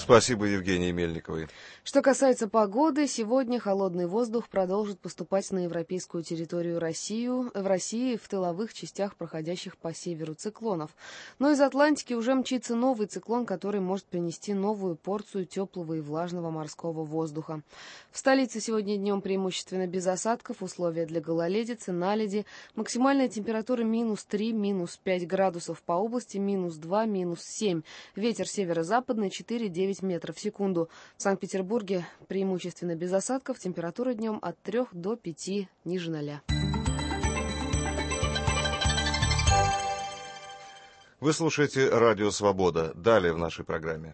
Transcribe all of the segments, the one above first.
Спасибо Евгении Мельниковой. Что касается погоды, сегодня холодный воздух продолжит поступать на европейскую территорию в России в тыловых частях проходящих по северу циклонов. Но из Атлантики уже мчится новый циклон, который может принести новую порцию теплого и влажного морского воздуха. В столице сегодня днем преимущественно без осадков, условия для гололедицы, наледи, максимальная температура -3, -5 градусов по области, -2, -7. Ветер северо-западный 4-9 метров в секунду. В Санкт-Петербурге преимущественно без осадков, температура днем от 3 до 5 ниже 0. Вы слушаете «Радио Свобода». Далее в нашей программе.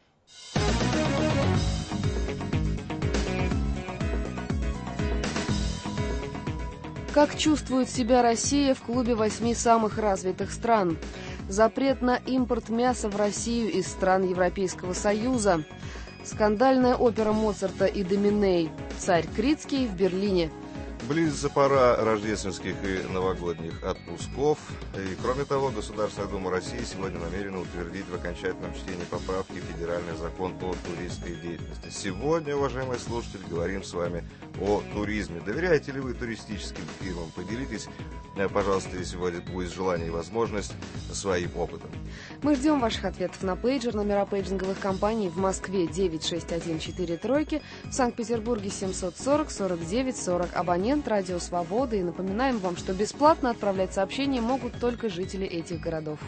Как чувствует себя Россия в клубе 8 самых развитых стран? Запрет на импорт мяса в Россию из стран Европейского Союза. Скандальная опера Моцарта и Доминей «Царь Критский» в Берлине. Близится пора рождественских и новогодних отпусков. И, кроме того, Государственная Дума России сегодня намерена утвердить в окончательном чтении поправки в Федеральный закон о туристской деятельности. Сегодня, уважаемые слушатели, говорим с вами о туризме. Доверяете ли вы туристическим фирмам? Поделитесь, пожалуйста, если будет желание и возможность, своим опытом. Мы ждем ваших ответов на пейджер. Номера пейджинговых компаний в Москве 96143, в Санкт-Петербурге 740 49 40. Абонент «Радио Свобода». И напоминаем вам, что бесплатно отправлять сообщения могут только жители этих городов.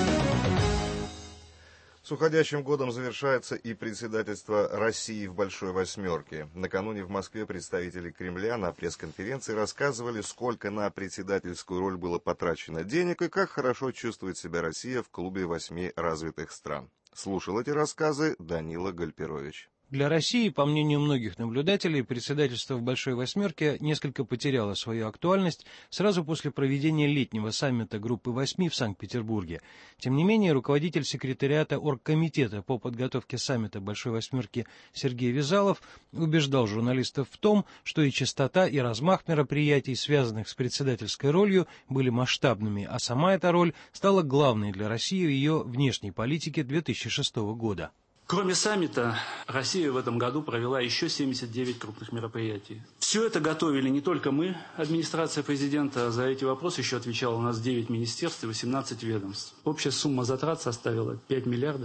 С уходящим годом завершается и председательство России в Большой Восьмерке. Накануне в Москве представители Кремля на пресс-конференции рассказывали, сколько на председательскую роль было потрачено денег и как хорошо чувствует себя Россия в клубе 8 развитых стран. Слушал эти рассказы Данила Гальперович. Для России, по мнению многих наблюдателей, председательство в Большой Восьмерке несколько потеряло свою актуальность сразу после проведения летнего саммита Группы 8 в Санкт-Петербурге. Тем не менее, руководитель секретариата Оргкомитета по подготовке саммита Большой Восьмерки Сергей Вязалов убеждал журналистов в том, что и частота, и размах мероприятий, связанных с председательской ролью, были масштабными, а сама эта роль стала главной для России в ее внешней политике 2006 года. Кроме саммита, Россия в этом году провела еще 79 крупных мероприятий. Все это готовили не только мы, администрация президента. За эти вопросы еще отвечало у нас 9 министерств и 18 ведомств. Общая сумма затрат составила 5 миллиардов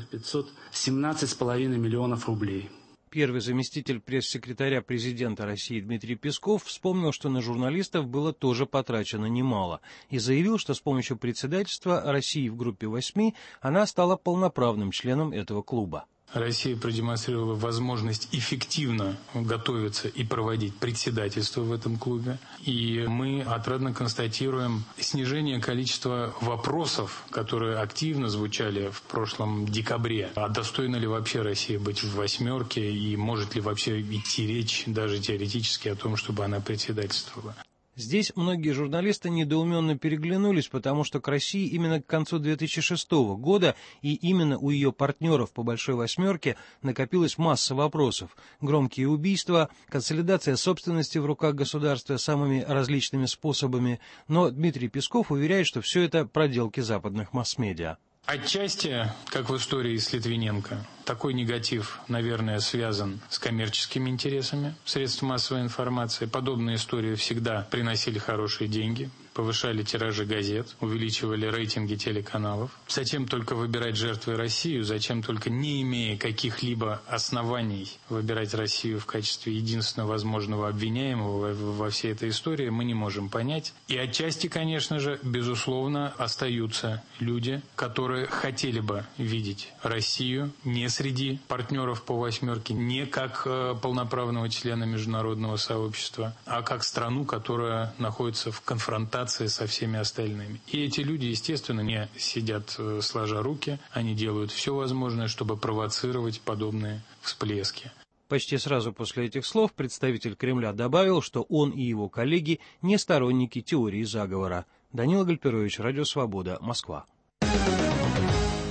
517,5 миллионов рублей. Первый заместитель пресс-секретаря президента России Дмитрий Песков вспомнил, что на журналистов было тоже потрачено немало, и заявил, что с помощью председательства России в группе 8 она стала полноправным членом этого клуба. Россия продемонстрировала возможность эффективно готовиться и проводить председательство в этом клубе. И мы отрадно констатируем снижение количества вопросов, которые активно звучали в прошлом декабре. А достойна ли вообще Россия быть в восьмерке и может ли вообще идти речь даже теоретически о том, чтобы она председательствовала? Здесь многие журналисты недоуменно переглянулись, потому что к России именно к концу 2006 года и именно у ее партнеров по Большой Восьмерке накопилась масса вопросов. Громкие убийства, консолидация собственности в руках государства самыми различными способами. Но Дмитрий Песков уверяет, что все это проделки западных масс-медиа. Отчасти, как в истории с Литвиненко, такой негатив, наверное, связан с коммерческими интересами средств массовой информации. Подобные истории всегда приносили хорошие деньги, повышали тиражи газет, увеличивали рейтинги телеканалов. Зачем только выбирать жертвой Россию, зачем только, не имея каких-либо оснований, выбирать Россию в качестве единственного возможного обвиняемого во всей этой истории, мы не можем понять. И отчасти, конечно же, безусловно, остаются люди, которые хотели бы видеть Россию не среди партнеров по восьмерке, не как полноправного члена международного сообщества, а как страну, которая находится в конфронтации со всеми остальными. И эти люди, естественно, не сидят сложа руки, они делают все возможное, чтобы провоцировать подобные всплески. Почти сразу после этих слов представитель Кремля добавил, что он и его коллеги не сторонники теории заговора. Данила Гальперович, Радио Свобода, Москва.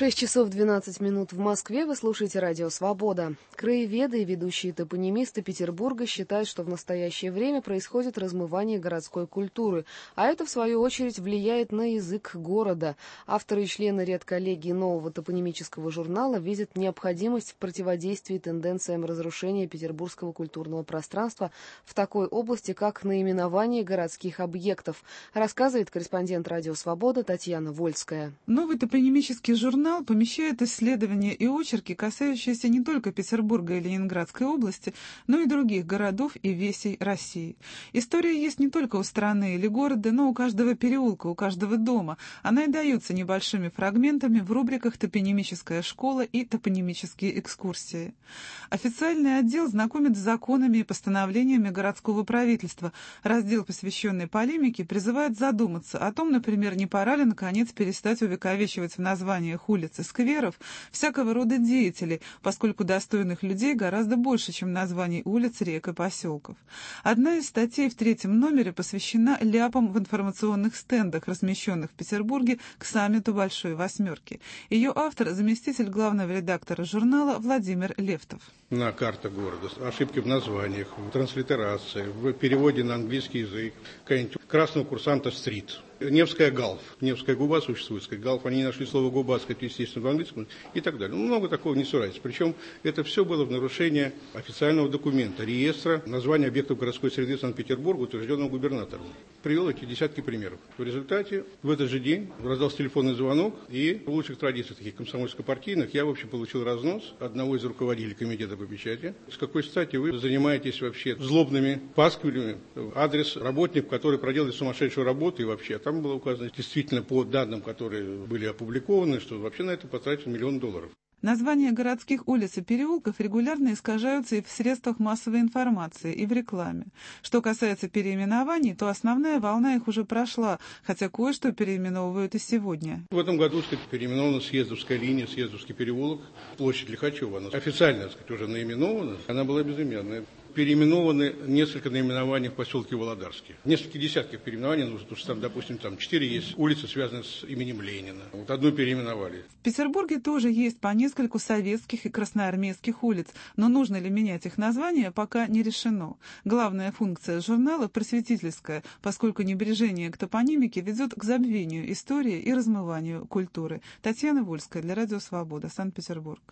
6 часов 12 минут в Москве. Вы слушаете радио «Свобода». Краеведы и ведущие топонимисты Петербурга считают, что в настоящее время происходит размывание городской культуры, а это, в свою очередь, влияет на язык города. Авторы и члены редколлегии нового топонимического журнала видят необходимость в противодействии тенденциям разрушения петербургского культурного пространства в такой области, как наименование городских объектов, рассказывает корреспондент радио «Свобода» Татьяна Вольская. Новый топонимический журнал помещает исследования и очерки, касающиеся не только Петербурга и Ленинградской области, но и других городов и весей России. История есть не только у страны или города, но у каждого переулка, у каждого дома. Она и дается небольшими фрагментами в рубриках «Топонимическая школа» и «Топонимические экскурсии». Официальный отдел знакомит с законами и постановлениями городского правительства. Раздел, посвященный полемике, призывает задуматься о том, например, не пора ли, наконец, перестать увековечивать в названиях улиц и скверов всякого рода деятелей, поскольку достойных людей гораздо больше, чем названий улиц, рек и поселков. Одна из статей в 3-м номере посвящена ляпам в информационных стендах, размещенных в Петербурге к саммиту Большой Восьмерки. Ее автор — заместитель главного редактора журнала Владимир Левтов. На картах города ошибки в названиях, в транслитерации, в переводе на английский язык, какая-нибудь красного курсанта стрит. Невская галф, Невская губа существует, сказать, галф, они не нашли слово губа, сказать, естественно, в английском и так далее. Много такого несуразиц. Причем это все было в нарушение официального документа, реестра названия объектов городской среды Санкт-Петербурга, утвержденного губернатором. Привел эти десятки примеров. В результате в этот же день раздался телефонный звонок, и в лучших традициях таких комсомольско-партийных я, в общем, получил разнос одного из руководителей комитета по печати. С какой стати вы занимаетесь вообще злобными пасквилями в адрес работников, которые проделали сумасшедшую работу и вообще. Там было указано действительно по данным, которые были опубликованы, что вообще на это потратили $1 миллион. Названия городских улиц и переулков регулярно искажаются и в средствах массовой информации, и в рекламе. Что касается переименований, то основная волна их уже прошла, хотя кое-что переименовывают и сегодня. В этом году, сказать, переименована Съездовская линия, Съездовский переулок, площадь Лихачева. Она официально, сказать, уже наименована, она была безыменная. Переименованы несколько наименований в поселке Володарске. Несколько десятков переименований, ну, потому что там, допустим, там 4 есть улицы, связанные с именем Ленина. Вот одну переименовали. В Петербурге тоже есть по нескольку советских и красноармейских улиц, но нужно ли менять их название, пока не решено. Главная функция журнала просветительская, поскольку небрежение к топонимике ведет к забвению истории и размыванию культуры. Татьяна Вольская для Радио Свобода, Санкт-Петербург.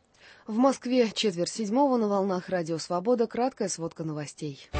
В Москве 6:45 на волнах радио «Свобода». Краткая сводка новостей.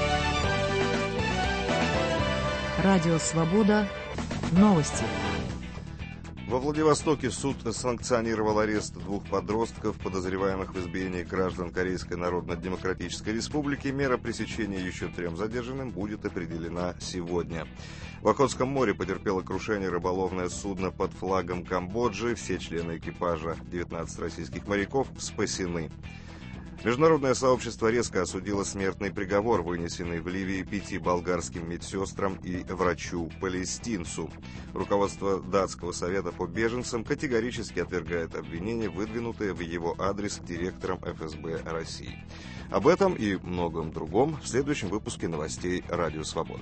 Радио «Свобода». Новости. Во Владивостоке суд санкционировал арест 2 подростков, подозреваемых в избиении граждан Корейской Народно-Демократической Республики. Мера пресечения еще 3 задержанным будет определена сегодня. В Охотском море потерпело крушение рыболовное судно под флагом Камбоджи. Все члены экипажа, 19 российских моряков, спасены. Международное сообщество резко осудило смертный приговор, вынесенный в Ливии 5 болгарским медсестрам и врачу-палестинцу. Руководство Датского совета по беженцам категорически отвергает обвинения, выдвинутые в его адрес директором ФСБ России. Об этом и многом другом в следующем выпуске новостей «Радио Свобода».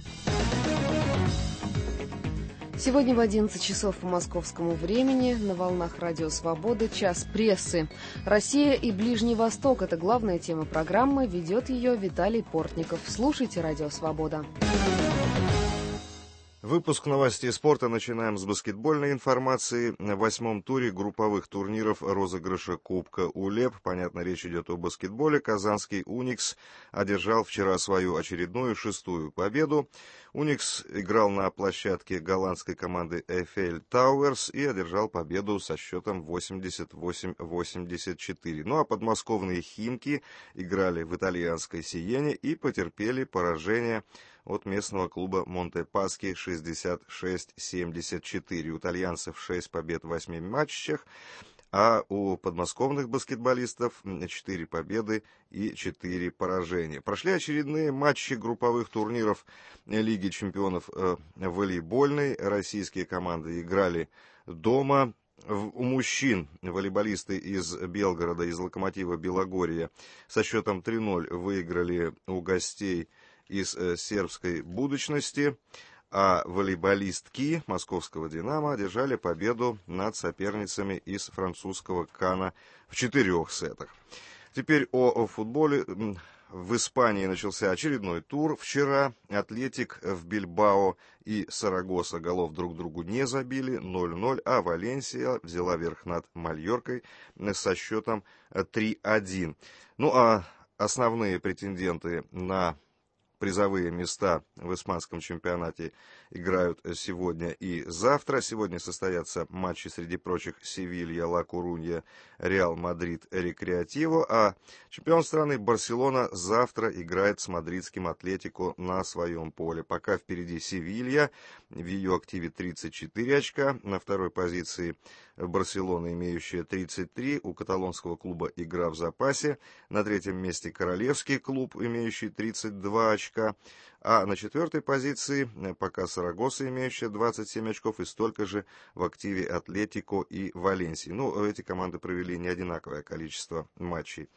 Сегодня в 11 часов по московскому времени на волнах радио «Свобода» час прессы. Россия и Ближний Восток – это главная тема программы. Ведет ее Виталий Портников. Слушайте «Радио Свобода». Выпуск новостей спорта начинаем с баскетбольной информации. В 8-м туре групповых турниров розыгрыша Кубка УЛЕП, понятно, речь идет о баскетболе, казанский «Уникс» одержал вчера свою очередную 6-ю победу. «Уникс» играл на площадке голландской команды «Эйфель Тауэрс» и одержал победу со счетом 88-84. Ну а подмосковные «Химки» играли в итальянской «Сиене» и потерпели поражение от местного клуба Монтепаски 66-74. У итальянцев 6 побед в 8 матчах, а у подмосковных баскетболистов 4 победы и 4 поражения. Прошли очередные матчи групповых турниров Лиги чемпионов волейбольной. Российские команды играли дома. У мужчин волейболисты из Белгорода, из «Локомотива» Белогорья со счетом 3-0 выиграли у гостей из сербской будущности. а волейболистки московского «Динамо» одержали победу над соперницами из французского Канна в 4 сетах. Теперь о футболе. В Испании начался очередной тур. Вчера Атлетик в Бильбао и Сарагоса голов друг другу не забили, 0-0, а Валенсия взяла верх над Мальоркой со счетом 3-1. Ну а основные претенденты на призовые места в испанском чемпионате играют сегодня и завтра. Сегодня состоятся матчи, среди прочих, Севилья, Ла Корунья, Реал Мадрид, Рекреативо, а чемпион страны Барселона завтра играет с мадридским Атлетико на своем поле. Пока впереди Севилья, в ее активе 34 очка, на второй позиции Барселона, имеющая 33, у каталонского клуба игра в запасе, на третьем месте Королевский клуб, имеющий 32 очка, а на четвертой позиции пока Сарагоса, имеющая 27 очков, и столько же в активе Атлетико и Валенсии. Ну, эти команды провели не одинаковое количество матчей.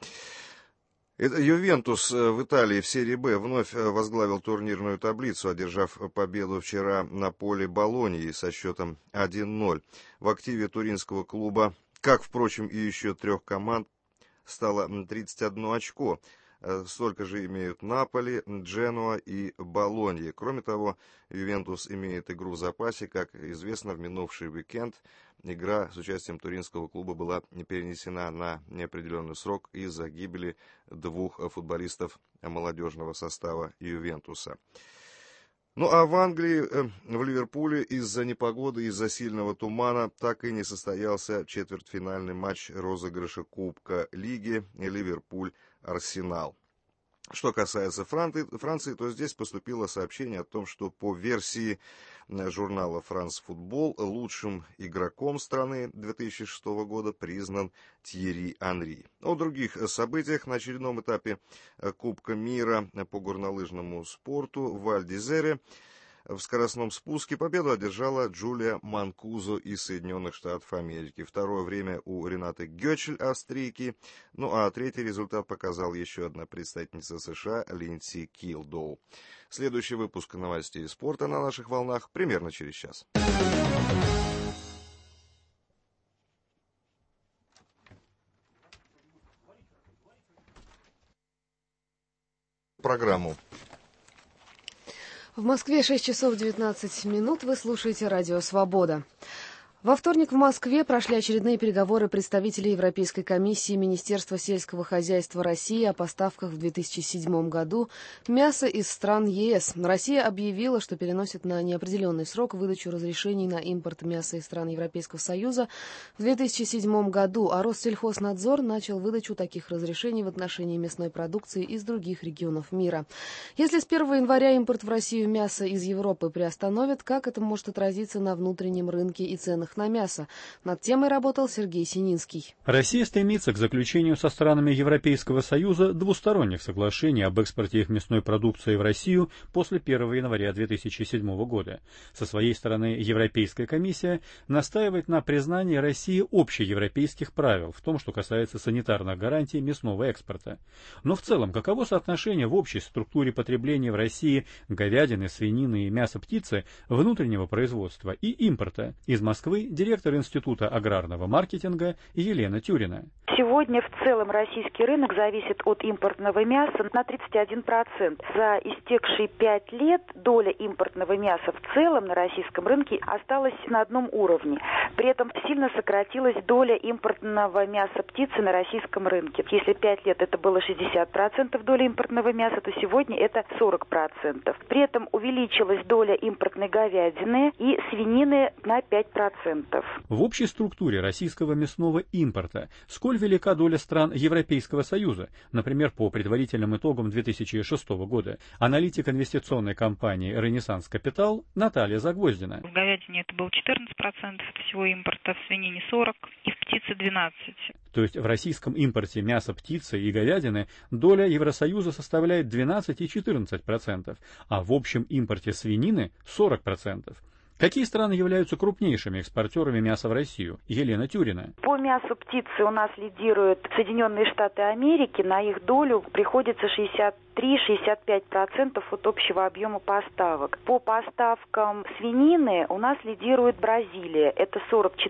Ювентус в Италии в серии «Б» вновь возглавил турнирную таблицу, одержав победу вчера на поле Болоньи со счетом 1-0. В активе туринского клуба, как, впрочем, и еще 3 команд, стало 31 очко. Столько же имеют Наполи, Дженуа и Болонья. Кроме того, Ювентус имеет игру в запасе. Как известно, в минувший уикенд игра с участием туринского клуба была перенесена на неопределенный срок из-за гибели 2 футболистов молодежного состава Ювентуса. Ну а в Англии, в Ливерпуле, из-за непогоды, из-за сильного тумана так и не состоялся четвертьфинальный матч розыгрыша Кубка Лиги Ливерпуль-Арсенал. Что касается Франции, то здесь поступило сообщение о том, что по версии журнала «France Football» лучшим игроком страны 2006 года признан Тьерри Анри. О других событиях на очередном этапе Кубка мира по горнолыжному спорту в Валь-д'Изере в скоростном спуске победу одержала Джулия Манкузо из Соединенных Штатов Америки. Второе время у Ренаты Гёчель, австрийки. Ну а третий результат показал еще одна представительница США Линдси Килдоу. Следующий выпуск новостей спорта на наших волнах примерно через час. Программу. В Москве 6 часов 19 минут. Вы слушаете радио «Свобода». Во вторник в Москве прошли очередные переговоры представителей Европейской комиссии и Министерства сельского хозяйства России о поставках в 2007 году мяса из стран ЕС. Россия объявила, что переносит на неопределенный срок выдачу разрешений на импорт мяса из стран Европейского Союза в 2007 году, а Россельхознадзор начал выдачу таких разрешений в отношении мясной продукции из других регионов мира. Если с 1 января импорт в Россию мяса из Европы приостановят, как это может отразиться на внутреннем рынке и ценах на мясо? Над темой работал Сергей Сининский. Россия стремится к заключению со странами Европейского Союза двусторонних соглашений об экспорте их мясной продукции в Россию после 1 января 2007 года. Со своей стороны, Европейская комиссия настаивает на признании России общеевропейских правил в том, что касается санитарных гарантий мясного экспорта. Но в целом, каково соотношение в общей структуре потребления в России говядины, свинины и мяса птицы, внутреннего производства и импорта? Из Москвы директор Института аграрного маркетинга Елена Тюрина. Сегодня в целом российский рынок зависит от импортного мяса на 31%. За истекшие 5 лет доля импортного мяса в целом на российском рынке осталась на одном уровне. При этом сильно сократилась доля импортного мяса птицы на российском рынке. Если 5 лет это было 60% доли импортного мяса, то сегодня это 40%. При этом увеличилась доля импортной говядины и свинины на 5%. В общей структуре российского мясного импорта сколь велика доля стран Европейского Союза? Например, по предварительным итогам 2006 года. Аналитик инвестиционной компании «Ренессанс Капитал» Наталья Загвоздина. В говядине это было 14% всего импорта, в свинине 40% и в птице 12%. То есть в российском импорте мяса, птицы и говядины доля Евросоюза составляет 12 и 14%, а в общем импорте свинины 40%. Какие страны являются крупнейшими экспортерами мяса в Россию? Елена Тюрина. По мясу птицы у нас лидируют Соединенные Штаты Америки. На их долю приходится 63-65% от общего объема поставок. По поставкам свинины у нас лидирует Бразилия. Это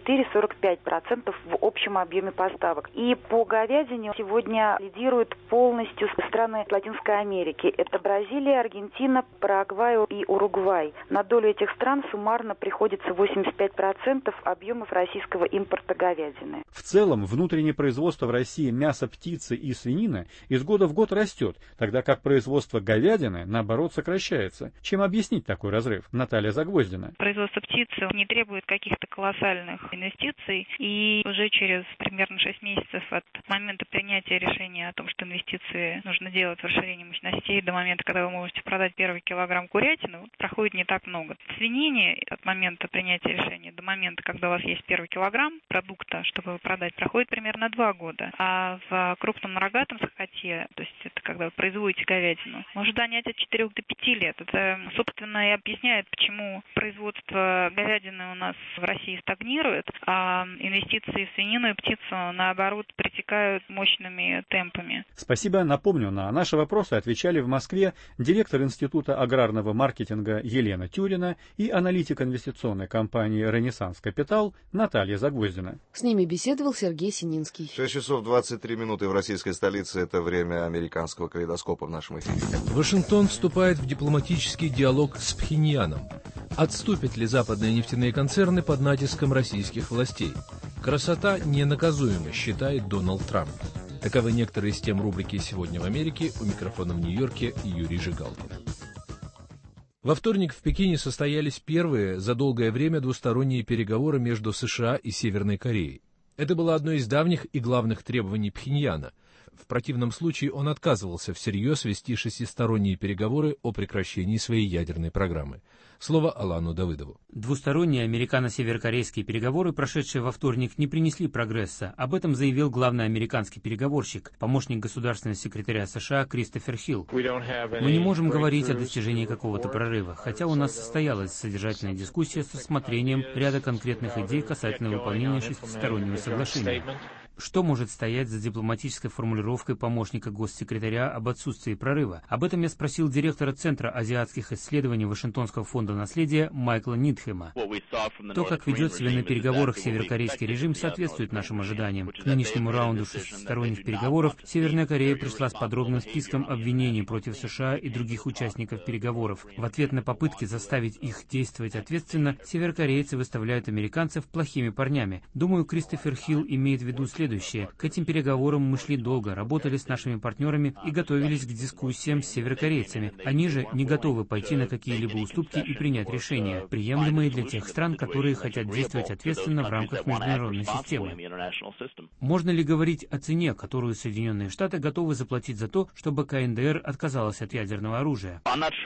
44-45% в общем объеме поставок. И по говядине сегодня лидируют полностью страны Латинской Америки. Это Бразилия, Аргентина, Парагвай и Уругвай. На долю этих стран суммарно приходится 85% объемов российского импорта говядины. В целом, внутреннее производство в России мяса птицы и свинины из года в год растет, тогда как производство говядины, наоборот, сокращается. Чем объяснить такой разрыв? Наталья Загвоздина. Производство птицы не требует каких-то колоссальных инвестиций, и уже через примерно 6 месяцев от момента принятия решения о том, что инвестиции нужно делать в расширение мощностей, до момента, когда вы можете продать первый килограмм курятины, проходит не так много. В свинине от момента принятия решения до момента, когда у вас есть первый килограмм продукта, чтобы его продать, проходит примерно 2 года. А в крупном рогатом скоте, то есть это когда вы производите говядину, может занять от 4 до 5 лет. Это, собственно, и объясняет, почему производство говядины у нас в России стагнирует, а инвестиции в свинину и птицу, наоборот, притекают мощными темпами. Спасибо. Напомню, на наши вопросы отвечали в Москве директор Института аграрного маркетинга Елена Тюрина и аналитик инвестиционной компании «Ренессанс Капитал» Наталья Загвоздина. С ними беседовал Сергей Сининский. 6 часов 23 минуты в российской столице. Это время американского калейдоскопа в нашем эфире. Вашингтон вступает в дипломатический диалог с Пхеньяном. Отступят ли западные нефтяные концерны под натиском российских властей? Красота ненаказуема, считает Дональд Трамп. Таковы некоторые из тем рубрики «Сегодня в Америке». У микрофона в Нью-Йорке Юрий Жигалкин. Во вторник в Пекине состоялись первые за долгое время двусторонние переговоры между США и Северной Кореей. Это было одно из давних и главных требований Пхеньяна. В противном случае он отказывался всерьез вести шестисторонние переговоры о прекращении своей ядерной программы. Слово Алану Давыдову. Двусторонние американо-северокорейские переговоры, прошедшие во вторник, не принесли прогресса. Об этом заявил главный американский переговорщик, помощник государственного секретаря США Кристофер Хилл. Мы не можем говорить о достижении какого-то прорыва, хотя у нас состоялась содержательная дискуссия с рассмотрением ряда конкретных идей касательно выполнения шестистороннего соглашения. Что может стоять за дипломатической формулировкой помощника госсекретаря об отсутствии прорыва? Об этом я спросил директора Центра азиатских исследований Вашингтонского фонда наследия Майкла Нидхема. То, как ведет себя на переговорах северокорейский режим, соответствует нашим ожиданиям. К нынешнему раунду шестисторонних переговоров Северная Корея пришла с подробным списком обвинений против США и других участников переговоров. В ответ на попытки заставить их действовать ответственно, северокорейцы выставляют американцев плохими парнями. Думаю, Кристофер Хилл имеет в виду следующее. К этим переговорам мы шли долго, работали с нашими партнерами и готовились к дискуссиям с северокорейцами. Они же не готовы пойти на какие-либо уступки и принять решения, приемлемые для тех стран, которые хотят действовать ответственно в рамках международной системы. Можно ли говорить о цене, которую Соединенные Штаты готовы заплатить за то, чтобы КНДР отказалась от ядерного оружия?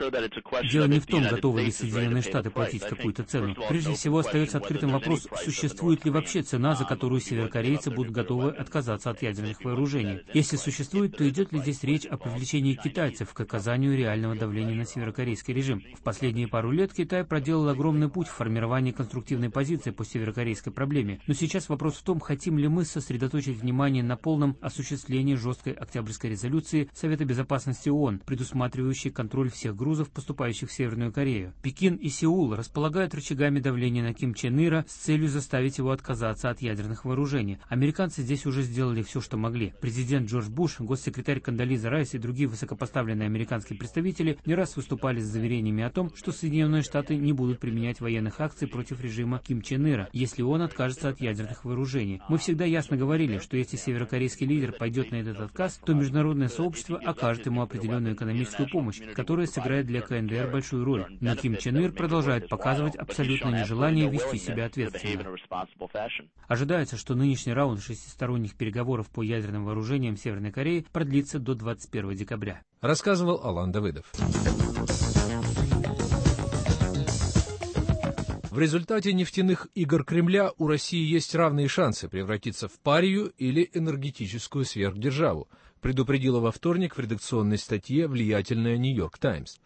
Дело не в том, готовы ли Соединенные Штаты платить какую-то цену. Прежде всего, остается открытым вопрос, существует ли вообще цена, за которую северокорейцы будут готовы отказаться от ядерных вооружений. Если существует, то идет ли здесь речь о привлечении китайцев к оказанию реального давления на северокорейский режим? В последние пару лет Китай проделал огромный путь в формировании конструктивной позиции по северокорейской проблеме. Но сейчас вопрос в том, хотим ли мы сосредоточить внимание на полном осуществлении жесткой Октябрьской резолюции Совета Безопасности ООН, предусматривающей контроль всех грузов, поступающих в Северную Корею. Пекин и Сеул располагают рычагами давления на Ким Чен Ира с целью заставить его отказаться от ядерных вооружений. Американцы здесь уже сделали все, что могли. Президент Джордж Буш, госсекретарь Кондолиза Райс и другие высокопоставленные американские представители не раз выступали с заверениями о том, что Соединенные Штаты не будут применять военных акций против режима Ким Чен Ира, если он откажется от ядерных вооружений. Мы всегда ясно говорили, что если северокорейский лидер пойдет на этот отказ, то международное сообщество окажет ему определенную экономическую помощь, которая сыграет для КНДР большую роль. Но Ким Чен Ир продолжает показывать абсолютное нежелание вести себя ответственно. Ожидается, что нынешний раунд шестисторонних переговоров по ядерным вооружениям Северной Кореи продлится до 21 декабря. Рассказывал Алан Давыдов. В результате нефтяных игр Кремля у России есть равные шансы превратиться в парию или энергетическую сверхдержаву, предупредила во вторник в редакционной статье влиятельная «Нью-Йорк Таймс».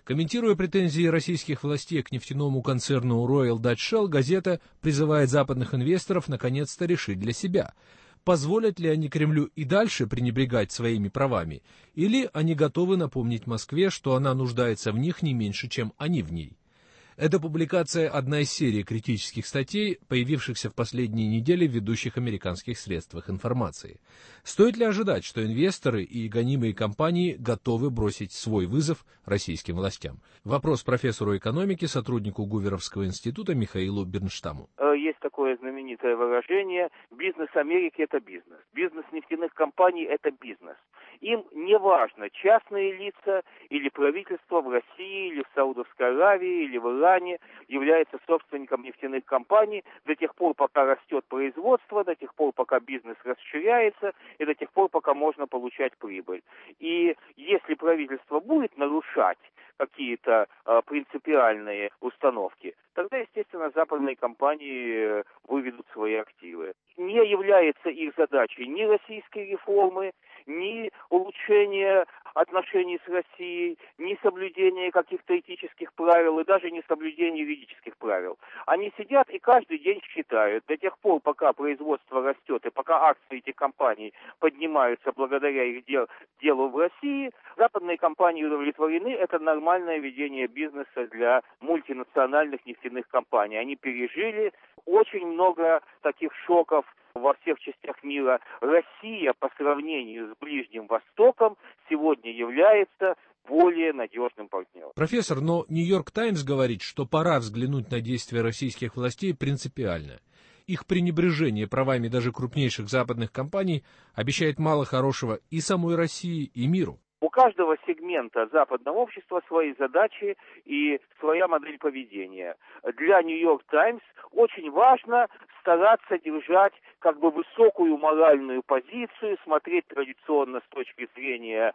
Комментируя претензии российских властей к нефтяному концерну Royal Dutch Shell, газета призывает западных инвесторов наконец-то решить для себя, позволят ли они Кремлю и дальше пренебрегать своими правами, или они готовы напомнить Москве, что она нуждается в них не меньше, чем они в ней. Эта публикация – одна из серии критических статей, появившихся в последние недели в ведущих американских средствах информации. Стоит ли ожидать, что инвесторы и гонимые компании готовы бросить свой вызов российским властям? Вопрос профессору экономики, сотруднику Гуверовского института Михаилу Бернштаму. Есть такое знаменитое выражение: бизнес Америки – это бизнес. Бизнес нефтяных компаний – это бизнес. Им не важно, частные лица или правительство в России, или в Саудовской Аравии, или в Иране является собственником нефтяных компаний до тех пор, пока растет производство, до тех пор, пока бизнес расширяется, и до тех пор, пока можно получать прибыль. И если правительство будет нарушать какие-то принципиальные установки, тогда, естественно, западные компании выведут свои активы. Не является их задачей ни российской реформы, ни улучшение отношений с Россией, ни соблюдение каких-то этических правил и даже не соблюдение юридических правил. Они сидят и каждый день считают, до тех пор, пока производство растет и пока акции этих компаний поднимаются благодаря их делу в России, западные компании удовлетворены. Это нормальное ведение бизнеса для мультинациональных нефтяных компаний. Они пережили очень много таких шоков во всех частях мира. Россия по сравнению с Ближним Востоком сегодня является более надежным партнером. Профессор, но «Нью-Йорк Таймс» говорит, что пора взглянуть на действия российских властей принципиально. Их пренебрежение правами даже крупнейших западных компаний обещает мало хорошего и самой России, и миру. У каждого сегмента западного общества свои задачи и своя модель поведения. Для «Нью-Йорк Таймс» очень важно стараться держать как бы высокую моральную позицию, смотреть традиционно с точки зрения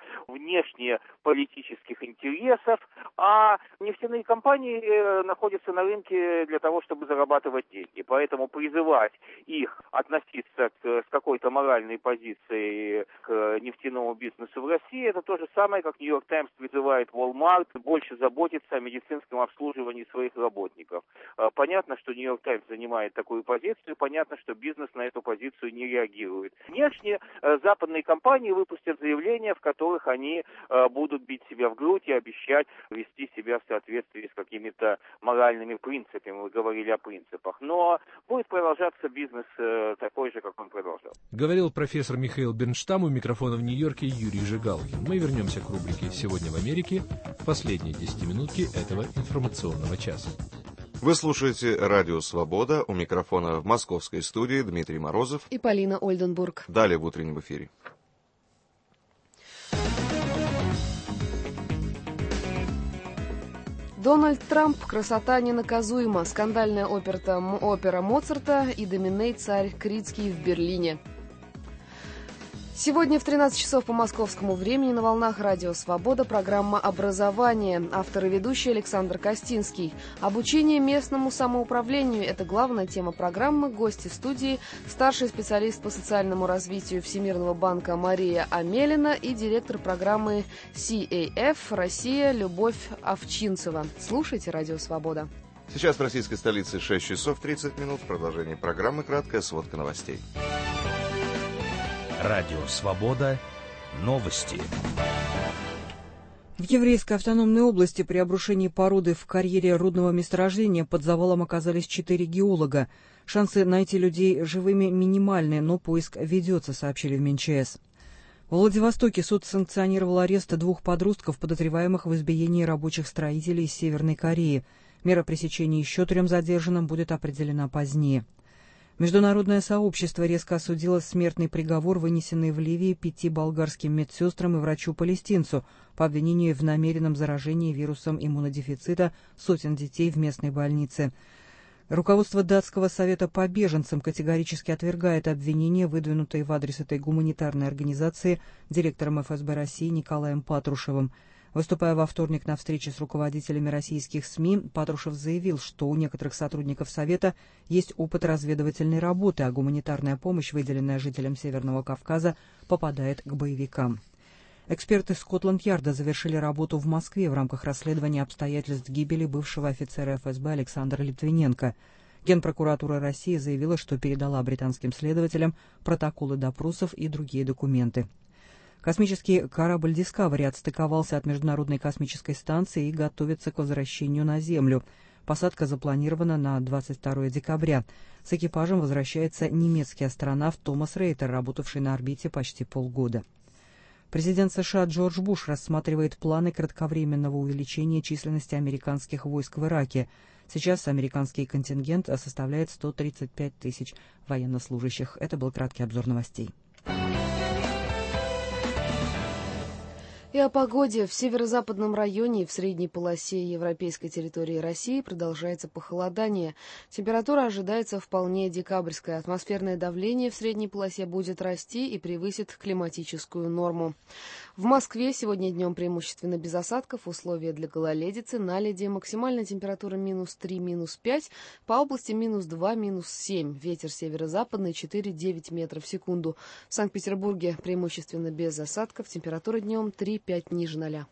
внешнеполитических интересов, а нефтяные компании находятся на рынке для того, чтобы зарабатывать деньги. Поэтому призывать их относиться с какой-то моральной позицией к нефтяному бизнесу в России, это то же самое, как «Нью-Йорк Таймс» призывает Walmart больше заботиться о медицинском обслуживании своих работников. Понятно, что «Нью-Йорк Таймс» занимает такую позицию, понятно, что бизнес на эту позицию не реагирует. Внешне западные компании выпустят заявления, в которых они будут бить себя в грудь и обещать вести себя в соответствии с какими-то моральными принципами. Мы говорили о принципах. Но будет продолжаться бизнес такой же, как он продолжал. Говорил профессор Михаил Бернштам, у микрофона в Нью-Йорке Юрий Жигалкин. Мы вернемся к рубрике «Сегодня в Америке» в последние 10 минутки этого информационного часа. Вы слушаете «Радио Свобода». У микрофона в московской студии Дмитрий Морозов и Полина Ольденбург. Далее в утреннем эфире. Дональд Трамп. Красота ненаказуема. Скандальная опера Моцарта и Доминей «Царь Критский» в Берлине. Сегодня в 13 часов по московскому времени на волнах «Радио Свобода» программа «Образование». Автор и ведущий Александр Костинский. Обучение местному самоуправлению – это главная тема программы. Гости студии – старший специалист по социальному развитию Всемирного банка Мария Амелина и директор программы CAF «Россия» Любовь Овчинцева. Слушайте «Радио Свобода». Сейчас в российской столице 6 часов 30 минут. В продолжении программы краткая сводка новостей. Радио «Свобода». Новости. В Еврейской автономной области при обрушении породы в карьере рудного месторождения под завалом оказались 4 геолога. Шансы найти людей живыми минимальны, но поиск ведется, сообщили в МинЧС. В Владивостоке суд санкционировал арест 2 подростков, подозреваемых в избиении рабочих строителей из Северной Кореи. Мера пресечения еще 3 задержанным будет определена позднее. Международное сообщество резко осудило смертный приговор, вынесенный в Ливии 5 болгарским медсестрам и врачу-палестинцу по обвинению в намеренном заражении вирусом иммунодефицита сотен детей в местной больнице. Руководство Датского совета по беженцам категорически отвергает обвинения, выдвинутые в адрес этой гуманитарной организации директором ФСБ России Николаем Патрушевым. Выступая во вторник на встрече с руководителями российских СМИ, Патрушев заявил, что у некоторых сотрудников Совета есть опыт разведывательной работы, а гуманитарная помощь, выделенная жителям Северного Кавказа, попадает к боевикам. Эксперты Скотланд-Ярда завершили работу в Москве в рамках расследования обстоятельств гибели бывшего офицера ФСБ Александра Литвиненко. Генпрокуратура России заявила, что передала британским следователям протоколы допросов и другие документы. Космический корабль «Дискавери» отстыковался от Международной космической станции и готовится к возвращению на Землю. Посадка запланирована на 22 декабря. С экипажем возвращается немецкий астронавт Томас Рейтер, работавший на орбите почти полгода. Президент США Джордж Буш рассматривает планы кратковременного увеличения численности американских войск в Ираке. Сейчас американский контингент составляет 135 тысяч военнослужащих. Это был краткий обзор новостей. И о погоде. В северо-западном районе и в средней полосе европейской территории России продолжается похолодание. Температура ожидается вполне декабрьская. Атмосферное давление в средней полосе будет расти и превысит климатическую норму. В Москве сегодня днем преимущественно без осадков, условия для гололедицы, наледи, максимальная температура -3, -5, по области -2, -7, ветер северо-западный 4-9 метров в секунду. В Санкт-Петербурге преимущественно без осадков, температура днем 3-5 ниже 0.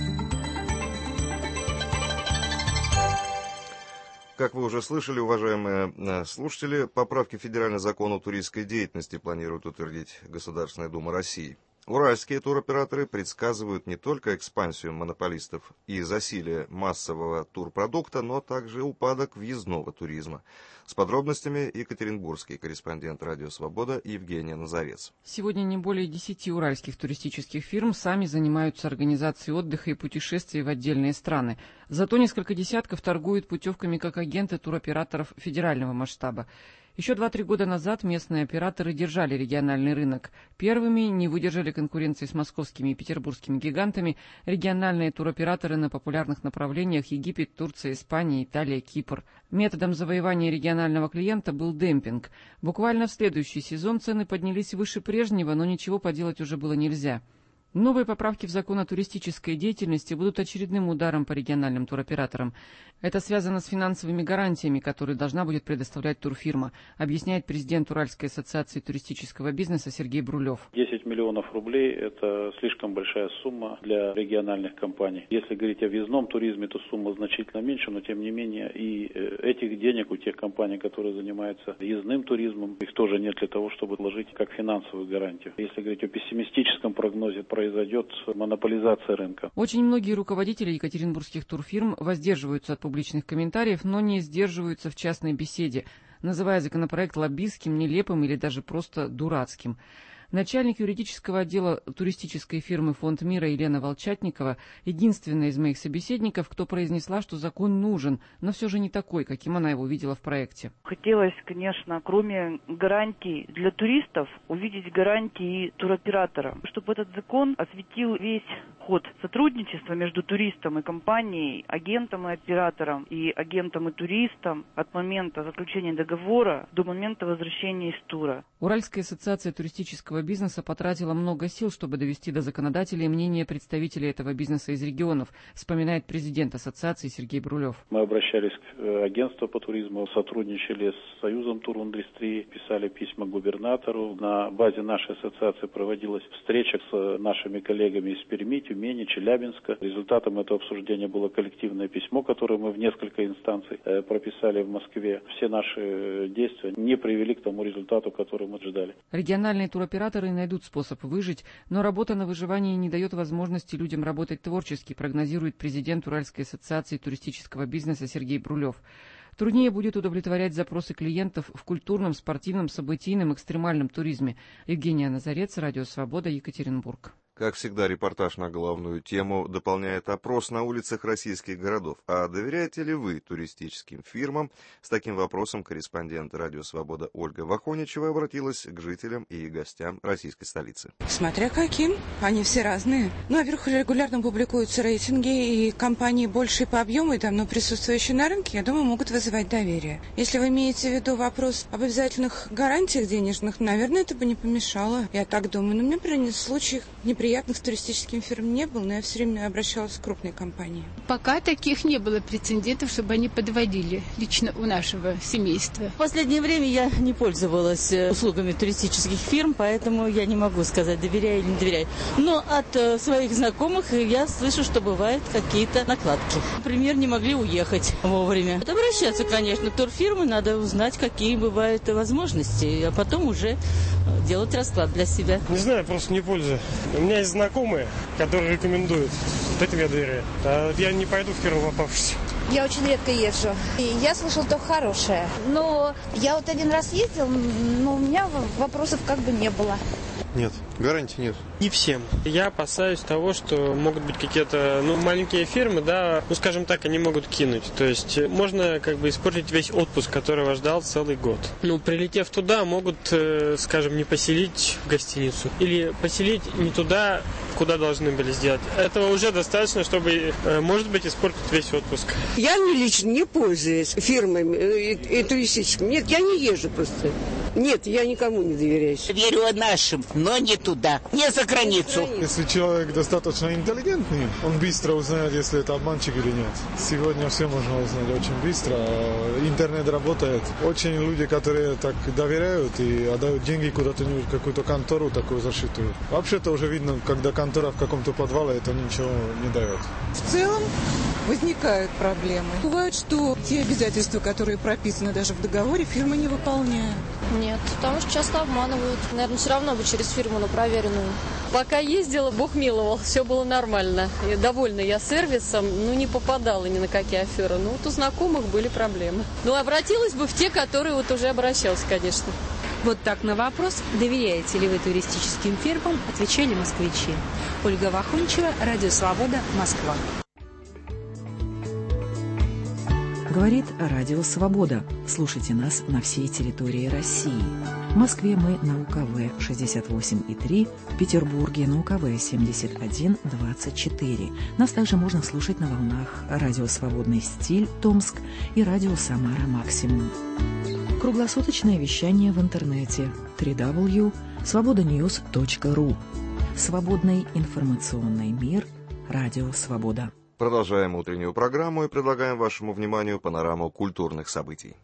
Как вы уже слышали, уважаемые слушатели, поправки в федеральный закон о туристской деятельности планирует утвердить Государственная Дума России. Уральские туроператоры предсказывают не только экспансию монополистов и засилие массового турпродукта, но также упадок въездного туризма. С подробностями екатеринбургский корреспондент «Радио Свобода» Евгения Назарец. Сегодня не более 10 уральских туристических фирм сами занимаются организацией отдыха и путешествий в отдельные страны. Зато несколько десятков торгуют путевками как агенты туроператоров федерального масштаба. Еще 2-3 года назад местные операторы держали региональный рынок. Первыми не выдержали конкуренции с московскими и петербургскими гигантами региональные туроператоры на популярных направлениях Египет, Турция, Испания, Италия, Кипр. Методом завоевания регионального клиента был демпинг. Буквально в следующий сезон цены поднялись выше прежнего, но ничего поделать уже было нельзя. Новые поправки в закон о туристической деятельности будут очередным ударом по региональным туроператорам. Это связано с финансовыми гарантиями, которые должна будет предоставлять турфирма, объясняет президент Уральской ассоциации туристического бизнеса Сергей Брулев. 10 миллионов рублей – это слишком большая сумма для региональных компаний. Если говорить о въездном туризме, то сумма значительно меньше, но тем не менее и этих денег у тех компаний, которые занимаются въездным туризмом, их тоже нет для того, чтобы вложить как финансовую гарантию. Если говорить о пессимистическом прогнозе, произойдет монополизация рынка. Очень многие руководители екатеринбургских турфирм воздерживаются от публичных комментариев, но не сдерживаются в частной беседе, называя законопроект лоббистским, нелепым или даже просто дурацким. Начальник юридического отдела туристической фирмы «Фонд мира» Елена Волчатникова единственная из моих собеседников, кто произнесла, что закон нужен, но все же не такой, каким она его видела в проекте. Хотелось, конечно, кроме гарантий для туристов, увидеть гарантии туроператора, чтобы этот закон осветил весь ход сотрудничества между туристом и компанией, агентом и оператором, и агентом и туристом от момента заключения договора до момента возвращения из тура. Уральская ассоциация туристического бизнеса потратила много сил, чтобы довести до законодателей мнение представителей этого бизнеса из регионов, вспоминает президент ассоциации Сергей Брулев. Мы обращались к агентству по туризму, сотрудничали с Союзом туриндустрии, писали письма губернатору. На базе нашей ассоциации проводилась встреча с нашими коллегами из Перми, Тюмени, Челябинска. Результатом этого обсуждения было коллективное письмо, которое мы в несколько инстанций прописали в Москве. Все наши действия не привели к тому результату, который мы ожидали. Региональные туроператоры найдут способ выжить, но работа на выживание не дает возможности людям работать творчески, прогнозирует президент Уральской ассоциации туристического бизнеса Сергей Брулев. Труднее будет удовлетворять запросы клиентов в культурном, спортивном, событийном, экстремальном туризме. Евгения Назарец, Радио Свобода, Екатеринбург. Как всегда, репортаж на главную тему дополняет опрос на улицах российских городов. А доверяете ли вы туристическим фирмам? С таким вопросом корреспондент «Радио Свобода» Ольга Вахоничева обратилась к жителям и гостям российской столицы. Смотря каким. Они все разные. Ну, во-первых, регулярно публикуются рейтинги, и компании большие по объему и давно присутствующие на рынке, я думаю, могут вызывать доверие. Если вы имеете в виду вопрос об обязательных гарантиях денежных, наверное, это бы не помешало. Я так думаю. Но мне принес случай неприятный неприятных с туристическими фирмами не было, но я все время обращалась в крупные компании. Пока таких не было прецедентов, чтобы они подводили лично у нашего семейства. В последнее время я не пользовалась услугами туристических фирм, поэтому я не могу сказать, доверяю или не доверяю. Но от своих знакомых я слышу, что бывают какие-то накладки. Например, не могли уехать вовремя. Обращаться, конечно, к турфирмы, надо узнать, какие бывают возможности, а потом уже делать расклад для себя. Не знаю, просто не пользуюсь. У меня есть знакомые, которые рекомендуют. Вот этим я доверяю. А я не пойду в первую попавшуюся. Я очень редко езжу. И я слышала только хорошее. Но я вот один раз ездила, но у меня вопросов как бы не было. Нет, гарантий нет. Не всем. Я опасаюсь того, что могут быть какие-то, маленькие фирмы, да, скажем так, они могут кинуть. То есть можно как бы испортить весь отпуск, который вас ждал целый год. Прилетев туда, могут, скажем, не поселить в гостиницу. Или поселить не туда, куда должны были сделать. Этого уже достаточно, чтобы, может быть, испортить весь отпуск. Я лично не пользуюсь фирмами и туристическими. Нет, я не езжу просто. Нет, я никому не доверяю. Верю нашим, но не туда, не за границу. Если человек достаточно интеллигентный, он быстро узнает, если это обманщик или нет. Сегодня все можно узнать очень быстро. Интернет работает. Очень люди, которые так доверяют и отдают деньги куда-то в какую-то контору такую зашитую. Вообще-то уже видно, когда контора в каком-то подвале, это ничего не дает. В целом возникают проблемы. Бывает, что те обязательства, которые прописаны даже в договоре, фирма не выполняет. Нет, потому что часто обманывают. Наверное, все равно бы через фирму, но проверенную. Пока ездила, Бог миловал, все было нормально. И довольна я сервисом, не попадала ни на какие аферы. Вот у знакомых были проблемы. Обратилась бы в те, которые вот уже обращалась, конечно. Вот так на вопрос, доверяете ли вы туристическим фирмам, отвечали москвичи. Ольга Вахунчева, Радио Свобода, Москва. Говорит Радио Свобода. Слушайте нас на всей территории России. В Москве мы на УКВ 68,3, в Петербурге на УКВ 71,24. Нас также можно слушать на волнах Радио Свободный стиль Томск и Радио Самара Максимум. Круглосуточное вещание в интернете www.svobodanews.ru. Свободный информационный мир. Радио Свобода. Продолжаем утреннюю программу и предлагаем вашему вниманию панораму культурных событий.